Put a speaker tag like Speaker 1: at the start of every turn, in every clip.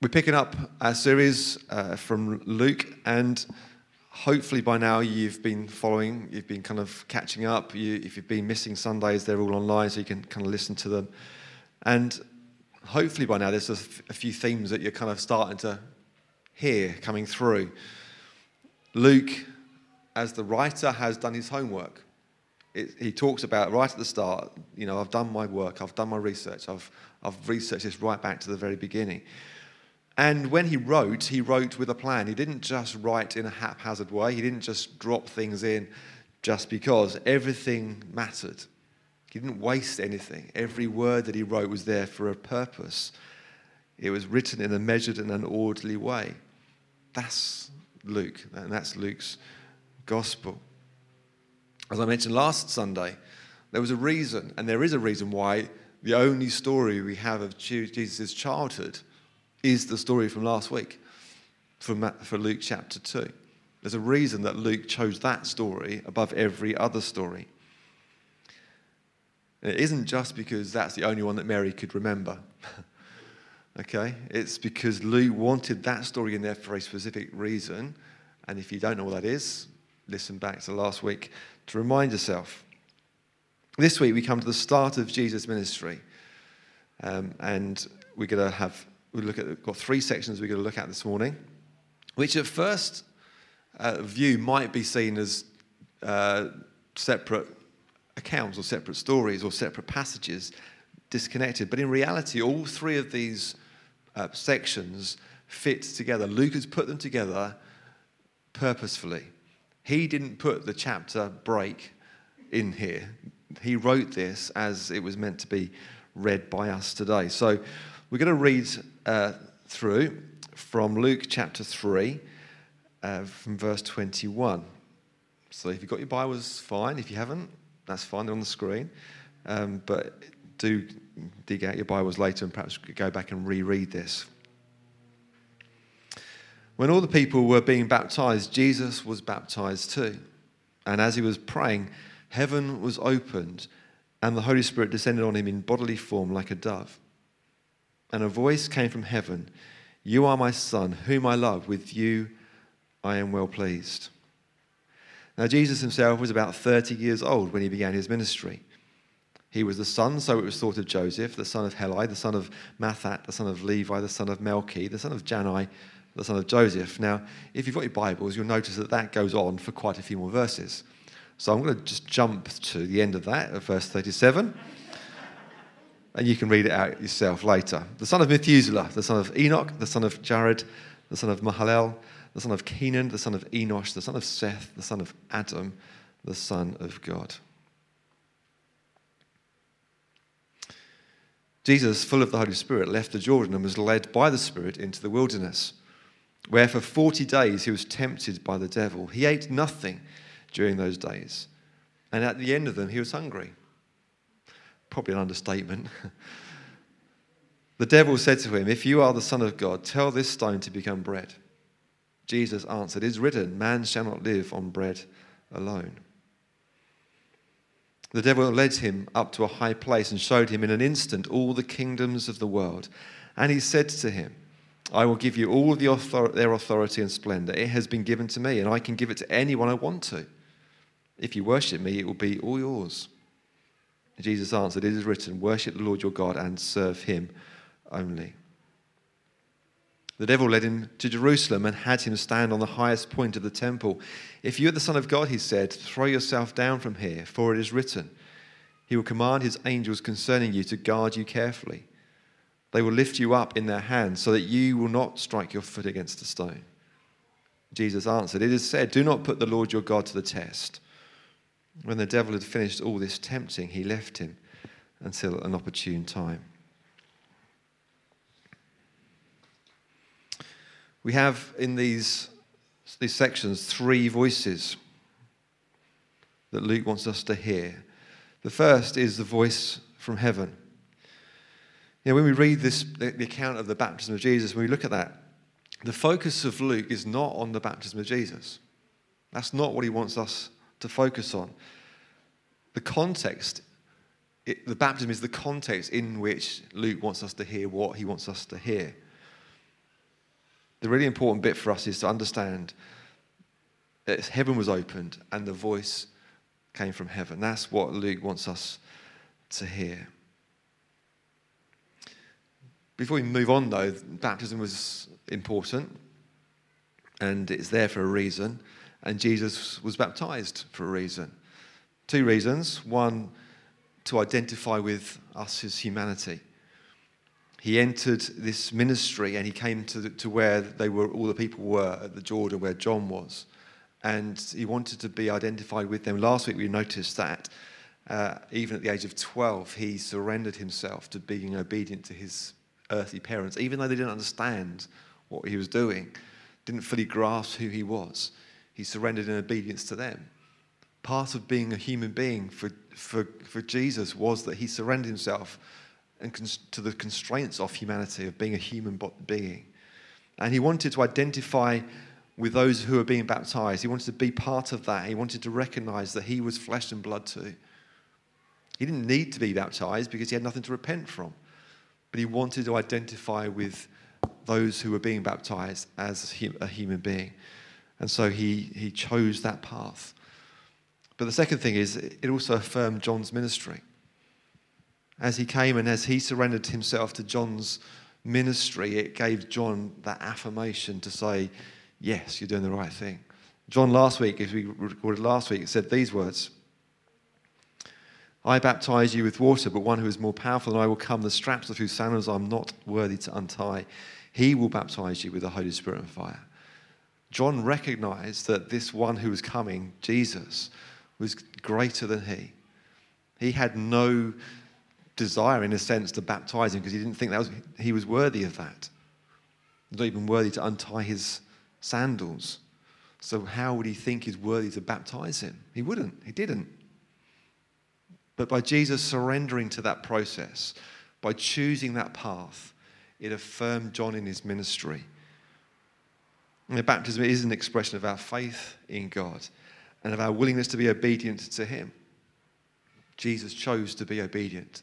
Speaker 1: We're picking up our series from Luke, and hopefully by now you've been following, you've been kind of catching up. If you've been missing Sundays, they're all online, so you can kind of listen to them. And hopefully by now there's a few themes that you're kind of starting to hear coming through. Luke, as the writer, has done his homework. He talks about right at the start, I've done my work, I've done my research, I've researched this right back to the very beginning. And when he wrote with a plan. He didn't just write in a haphazard way. He didn't just drop things in just because. Everything mattered. He didn't waste anything. Every word that he wrote was there for a purpose. It was written in a measured and an orderly way. That's Luke, and that's Luke's gospel. As I mentioned last Sunday, there was a reason, and there is a reason why the only story we have of Jesus' childhood is the story from last week, for Luke chapter 2. There's a reason that Luke chose that story above every other story. And it isn't just because that's the only one that Mary could remember. Okay? It's because Luke wanted that story in there for a specific reason. And if you don't know what that is, listen back to last week to remind yourself. This week we come to the start of Jesus' ministry. And we're going to we've got three sections we're going to look at this morning, which at first view might be seen as separate accounts or separate stories or separate passages, disconnected. But in reality, all three of these sections fit together. Luke has put them together purposefully. He didn't put the chapter break in here. He wrote this as it was meant to be read by us today. So we're going to read through from Luke chapter 3, from verse 21. So if you've got your Bibles, fine. If you haven't, that's fine. They're on the screen. But do dig out your Bibles later and perhaps go back and reread this. When all the people were being baptized, Jesus was baptized too. And as he was praying, heaven was opened, and the Holy Spirit descended on him in bodily form like a dove. And a voice came from heaven, "You are my Son, whom I love. With you I am well pleased." Now Jesus himself was about 30 years old when he began his ministry. He was the son, so it was thought, of Joseph, the son of Heli, the son of Matthat, the son of Levi, the son of Melchi, the son of Janai, the son of Joseph. Now, if you've got your Bibles, you'll notice that goes on for quite a few more verses. So I'm going to just jump to the end of that, at verse 37. And you can read it out yourself later. The son of Methuselah, the son of Enoch, the son of Jared, the son of Mahalalel, the son of Kenan, the son of Enosh, the son of Seth, the son of Adam, the son of God. Jesus, full of the Holy Spirit, left the Jordan and was led by the Spirit into the wilderness, where for 40 days he was tempted by the devil. He ate nothing during those days, and at the end of them he was hungry. Probably an understatement. The devil said to him, "If you are the Son of God, tell this stone to become bread." Jesus answered, "It is written, man shall not live on bread alone." The devil led him up to a high place and showed him in an instant all the kingdoms of the world. And he said to him, "I will give you all their authority and splendor. It has been given to me, and I can give it to anyone I want to. If you worship me, it will be all yours." Jesus answered, "It is written, worship the Lord your God and serve him only." The devil led him to Jerusalem and had him stand on the highest point of the temple. "If you are the Son of God," he said, "throw yourself down from here, for it is written, he will command his angels concerning you to guard you carefully. They will lift you up in their hands so that you will not strike your foot against a stone." Jesus answered, "It is said, do not put the Lord your God to the test." When the devil had finished all this tempting, he left him until an opportune time. We have in these sections three voices that Luke wants us to hear. The first is the voice from heaven. When we read the account of the baptism of Jesus, when we look at that, the focus of Luke is not on the baptism of Jesus. That's not what he wants us to focus on. The context, the baptism is the context in which Luke wants us to hear what he wants us to hear. The really important bit for us is to understand that heaven was opened and the voice came from heaven. That's what Luke wants us to hear. Before we move on, though, baptism was important, and it's there for a reason, and Jesus was baptized for a reason. Two reasons. One, to identify with us as humanity. He entered this ministry and he came to where all the people were at the Jordan, where John was, and he wanted to be identified with them. Last week we noticed that even at the age of 12, he surrendered himself to being obedient to his earthly parents, even though they didn't understand what he was doing, didn't fully grasp who he was. He surrendered in obedience to them. Part of being a human being for Jesus was that he surrendered himself to the constraints of humanity, of being a human being. And he wanted to identify with those who were being baptized. He wanted to be part of that. He wanted to recognize that he was flesh and blood too. He didn't need to be baptized because he had nothing to repent from. But he wanted to identify with those who were being baptized as a human being. And so he chose that path. But the second thing is, it also affirmed John's ministry. As he came and as he surrendered himself to John's ministry, it gave John that affirmation to say, yes, you're doing the right thing. John last week, as we recorded last week, said these words: I baptize you with water, but one who is more powerful than I will come, the straps of whose sandals I'm not worthy to untie. He will baptize you with the Holy Spirit and fire. John recognized that this one who was coming, Jesus, was greater than he. He had no desire, in a sense, to baptize him because he didn't think he was worthy of that. Not even worthy to untie his sandals. So how would he think he's worthy to baptize him? He wouldn't. He didn't. But by Jesus surrendering to that process, by choosing that path, it affirmed John in his ministry. And the baptism is an expression of our faith in God and of our willingness to be obedient to him. Jesus chose to be obedient.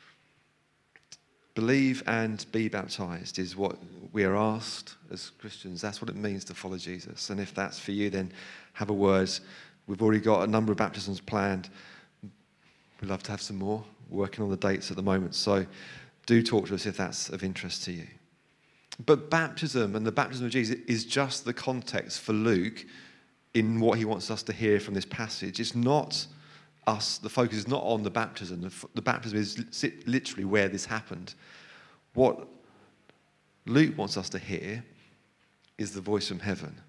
Speaker 1: Believe and be baptized is what we are asked as Christians. That's what it means to follow Jesus. And if that's for you, then have a word. We've already got a number of baptisms planned. We'd love to have some more. We're working on the dates at the moment. So do talk to us if that's of interest to you. But baptism and the baptism of Jesus is just the context for Luke in what he wants us to hear from this passage. It's not us, the focus is not on the baptism. The baptism is literally where this happened. What Luke wants us to hear is the voice from heaven.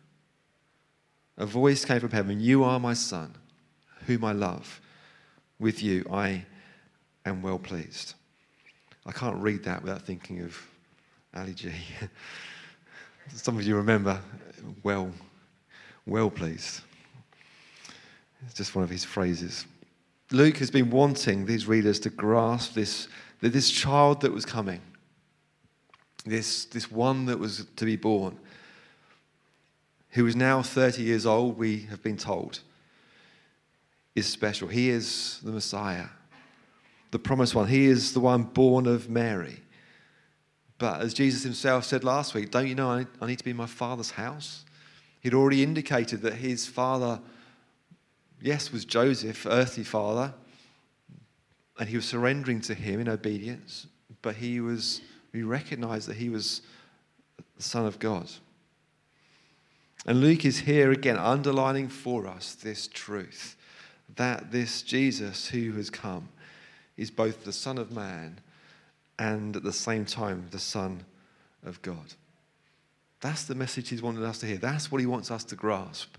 Speaker 1: A voice came from heaven: you are my son, whom I love. With you I am well pleased. I can't read that without thinking of Ali G. Some of you remember, well pleased. It's just one of his phrases. Luke has been wanting these readers to grasp that this child that was coming, this one that was to be born, who is now 30 years old, we have been told, is special. He is the Messiah, the promised one. He is the one born of Mary. But as Jesus himself said last week, don't you know I need to be in my Father's house? He'd already indicated that his father, yes, was Joseph, earthly father, and he was surrendering to him in obedience, but he recognized that he was the Son of God. And Luke is here again underlining for us this truth, that this Jesus who has come is both the Son of Man and at the same time the Son of God. That's the message he's wanted us to hear. That's what he wants us to grasp.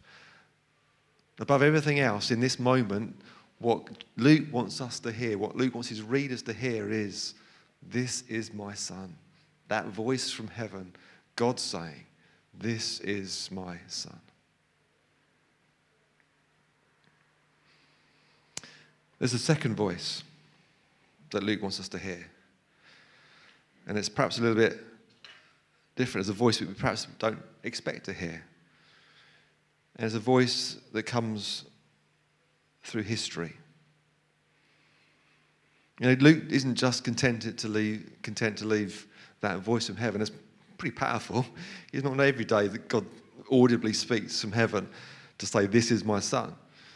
Speaker 1: Above everything else, in this moment, what Luke wants us to hear, what Luke wants his readers to hear is, this is my son. That voice from heaven, God saying, this is my son. There's a second voice that Luke wants us to hear. And it's perhaps a little bit different. It's a voice that we perhaps don't expect to hear. And it's a voice that comes through history. You know, Luke isn't just content to leave that voice from heaven. As pretty powerful. It's not every day that God audibly speaks from heaven to say, this is my son.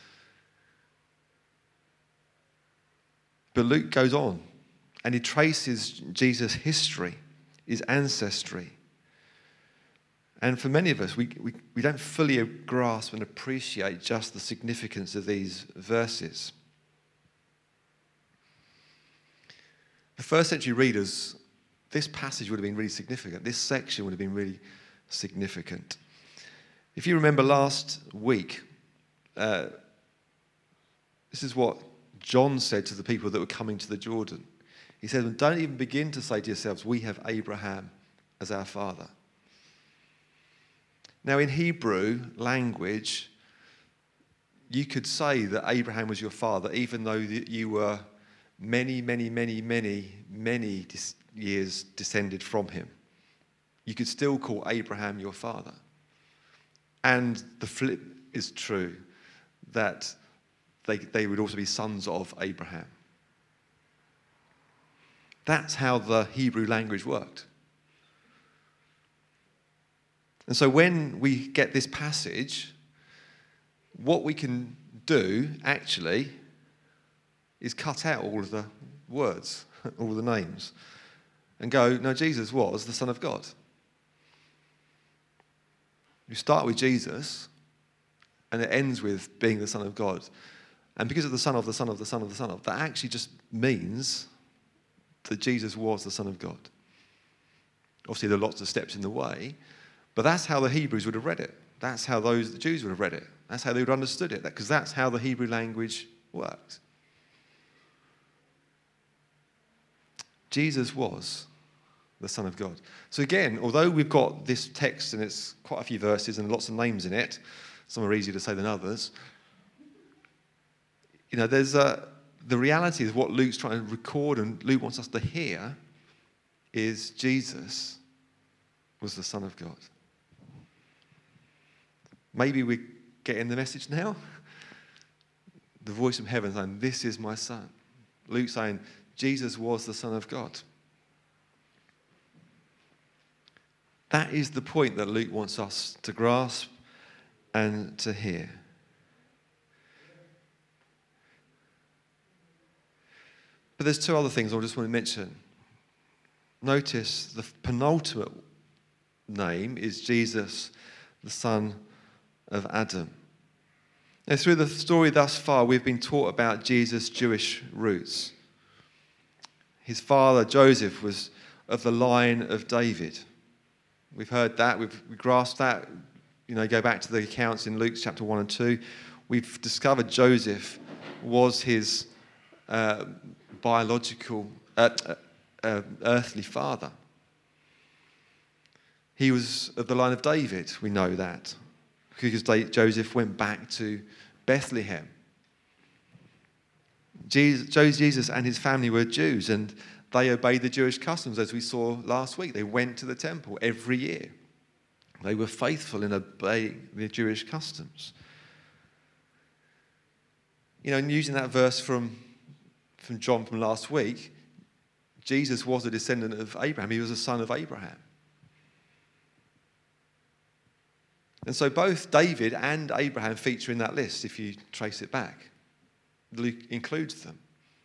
Speaker 1: But Luke goes on and he traces Jesus' history, his ancestry. And for many of us, we don't fully grasp and appreciate just the significance of these verses. For first century readers, this passage would have been really significant. This section would have been really significant. If you remember last week, this is what John said to the people that were coming to the Jordan. He said, don't even begin to say to yourselves, we have Abraham as our father. Now, in Hebrew language, you could say that Abraham was your father, even though you were many years descended from him. You could still call Abraham your father. And the flip is true, that they would also be sons of Abraham. That's how the Hebrew language worked. And so when we get this passage, what we can do, actually, is cut out all of the words, all of the names, and go, no, Jesus was the Son of God. You start with Jesus, and it ends with being the Son of God. And because of the Son of the Son of the Son of the Son of, that actually just means that Jesus was the Son of God. Obviously, there are lots of steps in the way, but that's how the Hebrews would have read it. That's how the Jews would have read it. That's how they would have understood it, because that's how the Hebrew language works. Jesus was the Son of God. So again, although we've got this text and it's quite a few verses and lots of names in it, some are easier to say than others, there's the reality is what Luke's trying to record and Luke wants us to hear is Jesus was the Son of God. Maybe we're getting the message now. The voice from heaven saying, this is my son. Luke saying, Jesus was the Son of God. That is the point that Luke wants us to grasp and to hear. But there's two other things I just want to mention. Notice the penultimate name is Jesus, the son of Adam. Now, through the story thus far, we've been taught about Jesus' Jewish roots. His father, Joseph, was of the line of David. We've heard that, we've grasped that. Go back to the accounts in Luke chapter 1 and 2. We've discovered Joseph was his biological, earthly father. He was of the line of David, we know that, because Joseph went back to Bethlehem. Jesus and his family were Jews, and they obeyed the Jewish customs, as we saw last week. They went to the temple every year. They were faithful in obeying the Jewish customs. And using that verse from John from last week, Jesus was a descendant of Abraham. He was a son of Abraham. And so both David and Abraham feature in that list if you trace it back. Luke includes them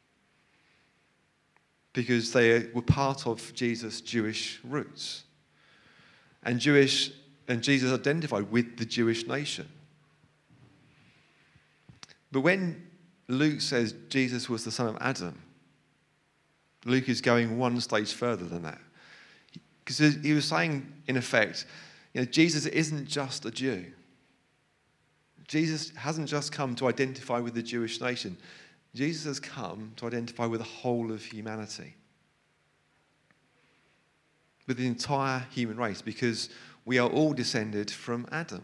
Speaker 1: because they were part of Jesus' Jewish roots. And Jesus identified with the Jewish nation. But when Luke says Jesus was the son of Adam, Luke is going one stage further than that. Because he was saying, in effect, Jesus isn't just a Jew. Jesus hasn't just come to identify with the Jewish nation. Jesus has come to identify with the whole of humanity. With the entire human race, because we are all descended from Adam.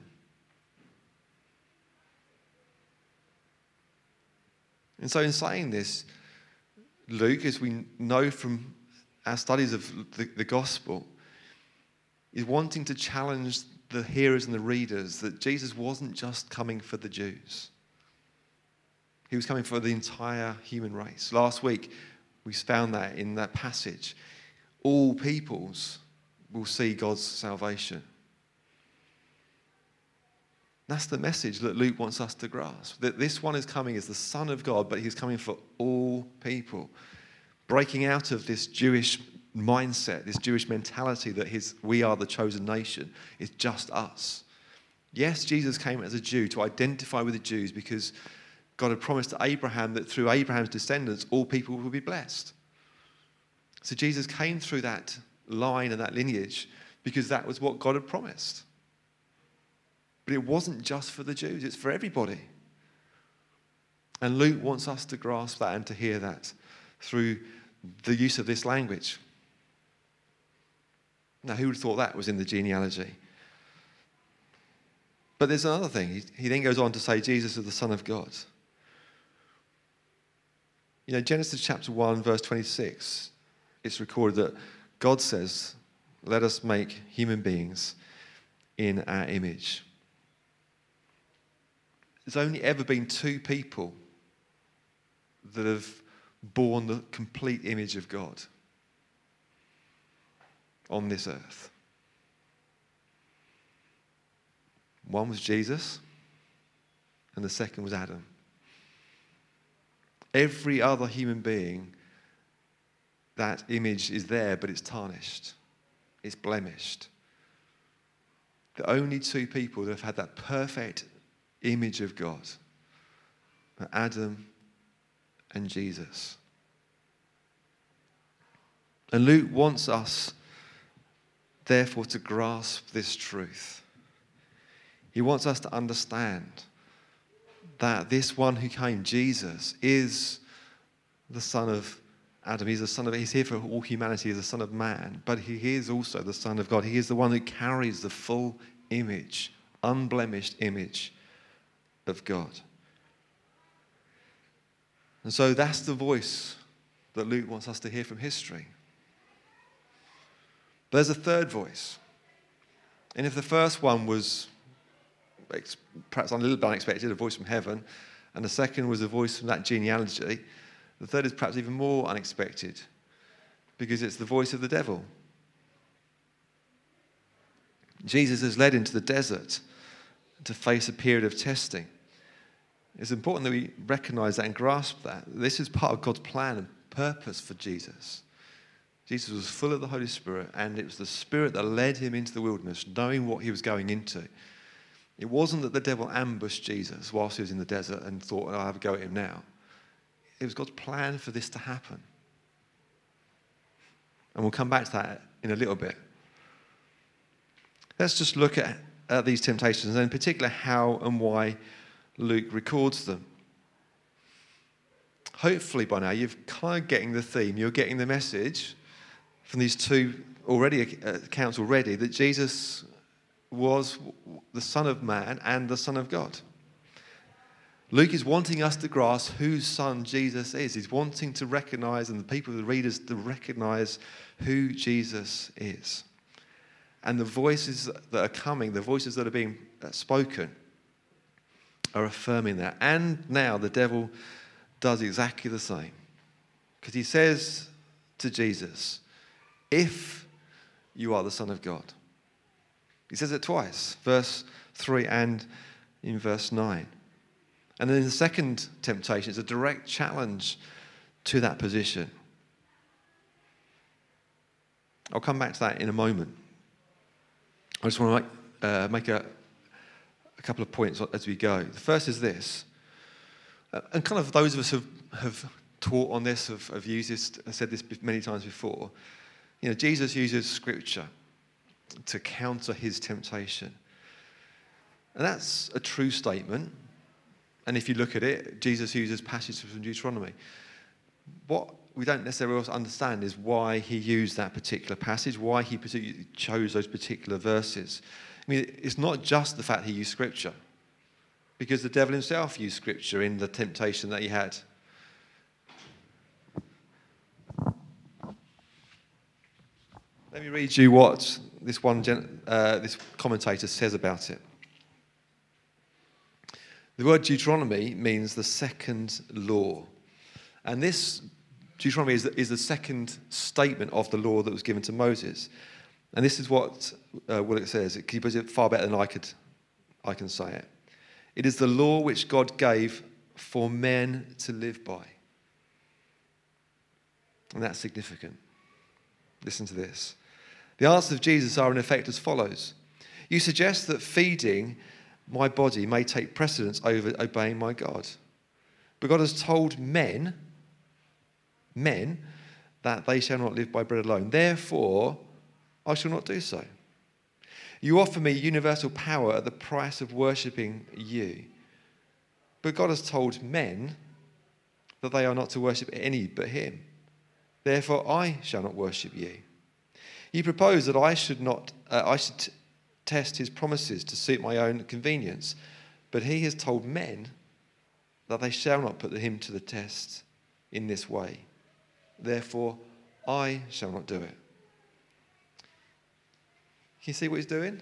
Speaker 1: And so in saying this, Luke, as we know from our studies of the gospel, is wanting to challenge the hearers and the readers that Jesus wasn't just coming for the Jews. He was coming for the entire human race. Last week, we found that in that passage. All peoples will see God's salvation. That's the message that Luke wants us to grasp. That this one is coming as the Son of God, but he's coming for all people. Breaking out of this Jewish mindset, this Jewish mentality that we are the chosen nation. It's just us. Yes, Jesus came as a Jew to identify with the Jews because God had promised to Abraham that through Abraham's descendants, all people would be blessed. So Jesus came through that line and that lineage because that was what God had promised. But it wasn't just for the Jews, it's for everybody. And Luke wants us to grasp that and to hear that through the use of this language. Now, who would have thought that was in the genealogy? But there's another thing. He then goes on to say Jesus is the Son of God. You know, Genesis chapter 1, verse 26, it's recorded that God says, let us make human beings in our image. There's only ever been two people that have borne the complete image of God on this earth. One was Jesus, and the second was Adam. Every other human being, that image is there, but it's tarnished. It's blemished. The only two people that have had that perfect image of God are Adam and Jesus. And Luke wants us, therefore, to grasp this truth. He wants us to understand that this one who came, Jesus, is the Son of Adam. He's here for all humanity. He's the Son of Man, but he is also the Son of God. He is the one who carries the full image, unblemished image of God. And so that's the voice that Luke wants us to hear from history. But there's a third voice. And if the first one was perhaps a little bit unexpected, a voice from heaven, and the second was a voice from that genealogy, the third is perhaps even more unexpected because it's the voice of the devil. Jesus is led into the desert to face a period of testing. It's important that we recognize that and grasp that. This is part of God's plan and purpose for Jesus. Jesus was full of the Holy Spirit, and it was the Spirit that led him into the wilderness, knowing what he was going into. It wasn't that the devil ambushed Jesus whilst he was in the desert and thought, I'll have a go at him now. It was God's plan for this to happen. And we'll come back to that in a little bit. Let's just look at these temptations, and in particular how and why Luke records them. Hopefully by now you're kind of getting the theme, you're getting the message from these two accounts already that Jesus was the Son of Man and the Son of God. Luke is wanting us to grasp whose son Jesus is. He's wanting to recognize, and the people, the readers, to recognize who Jesus is. And the voices that are coming, the voices that are being spoken, are affirming that. And now the devil does exactly the same. Because he says to Jesus, if you are the Son of God. He says it twice, verse 3 and in verse 9. And then the second temptation is a direct challenge to that position. I'll come back to that in a moment. I just want to make a couple of points as we go. The first is this, and kind of those of us who have taught on this, have used this, I've said this many times before. You know, Jesus uses Scripture to counter his temptation. And that's a true statement. And if you look at it, Jesus uses passages from Deuteronomy. What we don't necessarily understand is why he used that particular passage, why he chose those particular verses. I mean, it's not just the fact he used Scripture, because the devil himself used Scripture in the temptation that he had. Let me read you what this commentator says about it. The word Deuteronomy means the second law. And this Deuteronomy is the second statement of the law that was given to Moses. And this is what Willock says. He puts it far better than I can say it. It is the law which God gave for men to live by. And that's significant. Listen to this. The answers of Jesus are in effect as follows. You suggest that feeding my body may take precedence over obeying my God. But God has told men, that they shall not live by bread alone. Therefore, I shall not do so. You offer me universal power at the price of worshipping you. But God has told men that they are not to worship any but him. Therefore, I shall not worship you. You propose that I should test his promises to suit my own convenience. But he has told men that they shall not put him to the test in this way. Therefore, I shall not do it. Can you see what he's doing?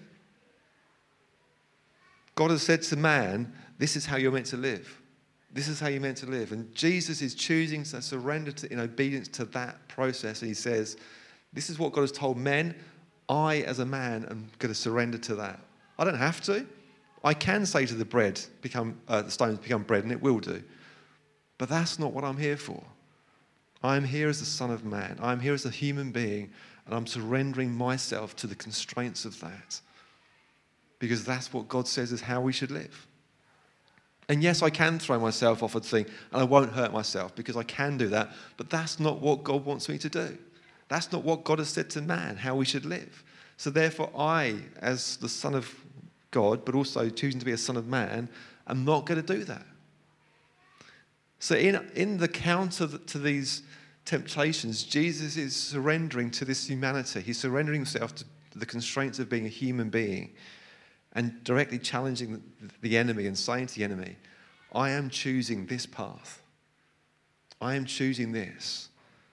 Speaker 1: God has said to man, this is how you're meant to live. This is how you're meant to live. And Jesus is choosing to surrender in obedience to that process. And he says, this is what God has told men. I, as a man, am going to surrender to that. I don't have to. I can say to the stones become bread, and it will do. But that's not what I'm here for. I'm here as the Son of Man. I'm here as a human being, and I'm surrendering myself to the constraints of that. Because that's what God says is how we should live. And yes, I can throw myself off a thing, and I won't hurt myself, because I can do that. But that's not what God wants me to do. That's not what God has said to man, how we should live. So therefore, I, as the Son of God, but also choosing to be a son of man, am not going to do that. So in the counter to these temptations, Jesus is surrendering to this humanity. He's surrendering himself to the constraints of being a human being and directly challenging the enemy and saying to the enemy, I am choosing this path. I am choosing this.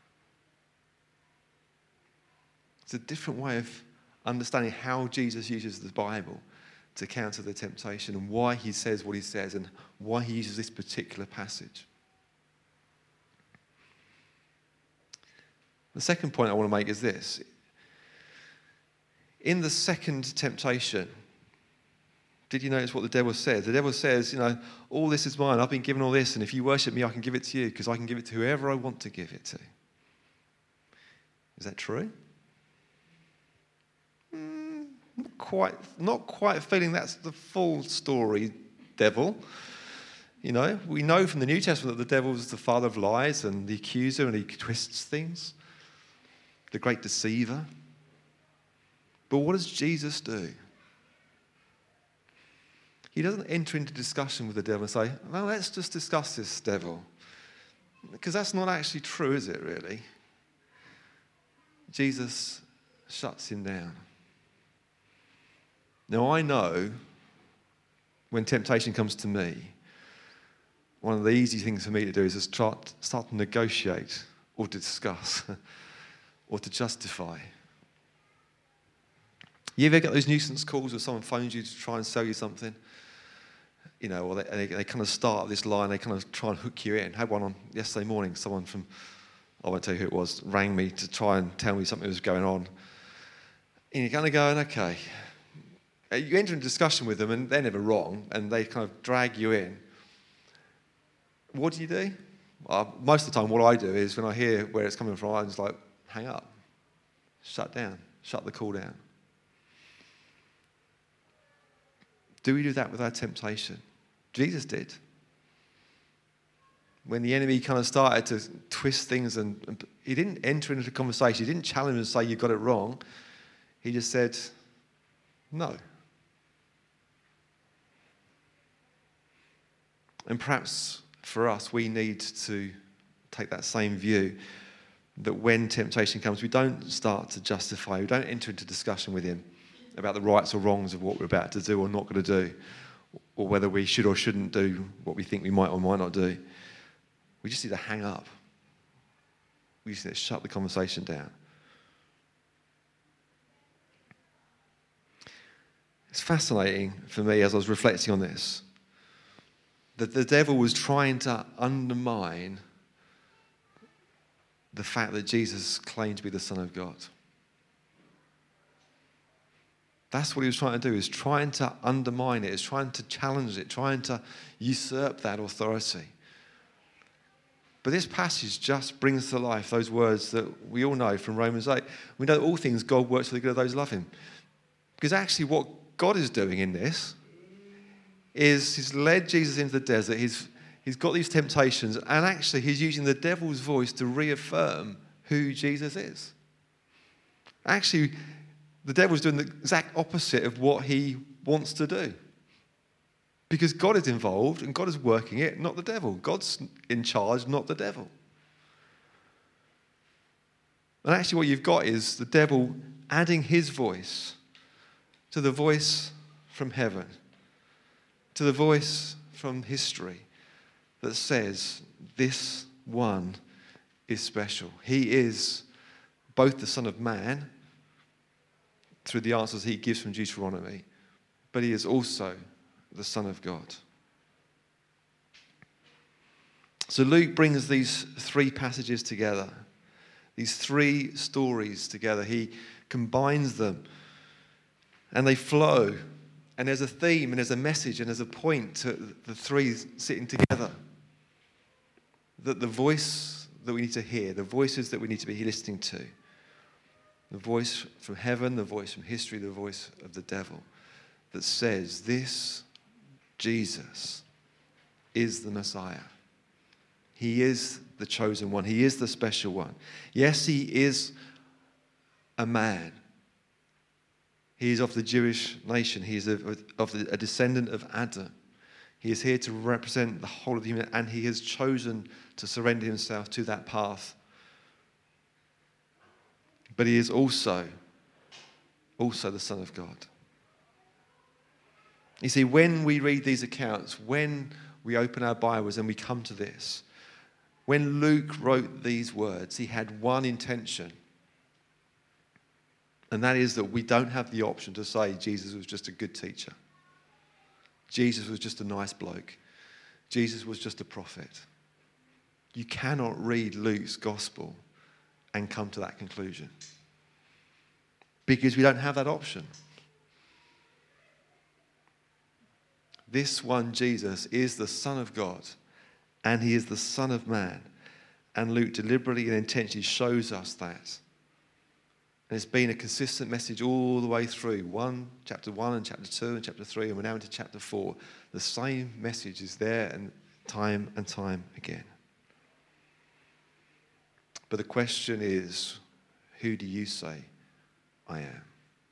Speaker 1: It's a different way of understanding how Jesus uses the Bible to counter the temptation and why he says what he says and why he uses this particular passage. The second point I want to make is this. In the second temptation, did you notice what the devil says? The devil says, all this is mine. I've been given all this, and if you worship me, I can give it to you because I can give it to whoever I want to give it to. Is that true? Not quite feeling that's the full story, devil. We know from the New Testament that the devil is the father of lies and the accuser, and he twists things. The great deceiver. But what does Jesus do? He doesn't enter into discussion with the devil and say, well, let's just discuss this, devil. Because that's not actually true, is it, really? Jesus shuts him down. Now, I know when temptation comes to me, one of the easy things for me to do is just start to negotiate or to discuss or to justify. You ever get those nuisance calls where someone phones you to try and sell you something? Or they kind of start this line, they kind of try and hook you in. I had one on yesterday morning, someone from, I won't tell you who it was, rang me to try and tell me something was going on. And you're kind of going, okay. You enter into discussion with them, and they're never wrong, and they kind of drag you in. What do? Most of the time, what I do is when I hear where it's coming from, I'm just like, hang up, shut down, shut the call down. Do we do that with our temptation? Jesus did. When the enemy kind of started to twist things, and he didn't enter into the conversation, he didn't challenge and say, you got it wrong. He just said, no. And perhaps for us, we need to take that same view that when temptation comes, we don't start to justify, we don't enter into discussion with him about the rights or wrongs of what we're about to do or not going to do, or whether we should or shouldn't do what we think we might or might not do. We just need to hang up. We just need to shut the conversation down. It's fascinating for me as I was reflecting on this, that the devil was trying to undermine the fact that Jesus claimed to be the Son of God. That's what he was trying to do, is trying to undermine it, is trying to challenge it, trying to usurp that authority. But this passage just brings to life those words that we all know from Romans 8. We know that all things God works for the good of those who love him. Because actually what God is doing in this is he's led Jesus into the desert. He's got these temptations, and actually he's using the devil's voice to reaffirm who Jesus is. Actually, the devil's doing the exact opposite of what he wants to do. Because God is involved and God is working it, not the devil. God's in charge, not the devil. And actually what you've got is the devil adding his voice to the voice from heaven, to the voice from history that says this one is special. He is both the Son of Man through the answers he gives from Deuteronomy, but he is also the Son of God. So Luke brings these three passages together, these three stories together. He combines them and they flow. And there's a theme and there's a message and there's a point to the three sitting together. That the voice that we need to hear, the voices that we need to be listening to, the voice from heaven, the voice from history, the voice of the devil, that says this Jesus is the Messiah. He is the chosen one. He is the special one. Yes, he is a man. He is of the Jewish nation. He is a descendant of Adam. He is here to represent the whole of the human, and he has chosen to surrender himself to that path. But he is also the Son of God. You see, when we read these accounts, when we open our Bibles and we come to this, when Luke wrote these words, he had one intention. And that is that we don't have the option to say Jesus was just a good teacher. Jesus was just a nice bloke. Jesus was just a prophet. You cannot read Luke's gospel and come to that conclusion. Because we don't have that option. This one Jesus is the Son of God, and he is the Son of Man. And Luke deliberately and intentionally shows us that. And it's been a consistent message all the way through. Chapter 1 and chapter 2 and chapter 3, and we're now into chapter 4. The same message is there and time again. But the question is, who do you say I am?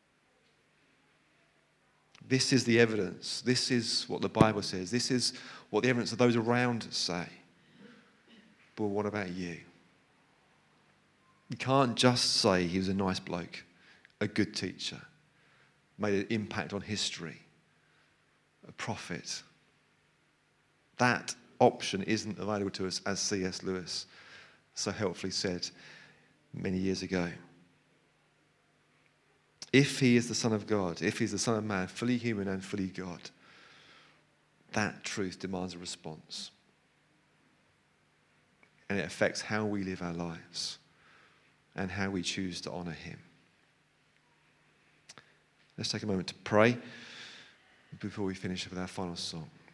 Speaker 1: This is the evidence. This is what the Bible says. This is what the evidence of those around say. But what about you? You can't just say he was a nice bloke, a good teacher, made an impact on history, a prophet. That option isn't available to us, as C.S. Lewis so helpfully said many years ago. If he is the Son of God, if he's the Son of Man, fully human and fully God, that truth demands a response. And it affects how we live our lives and how we choose to honour him. Let's take a moment to pray before we finish with our final song.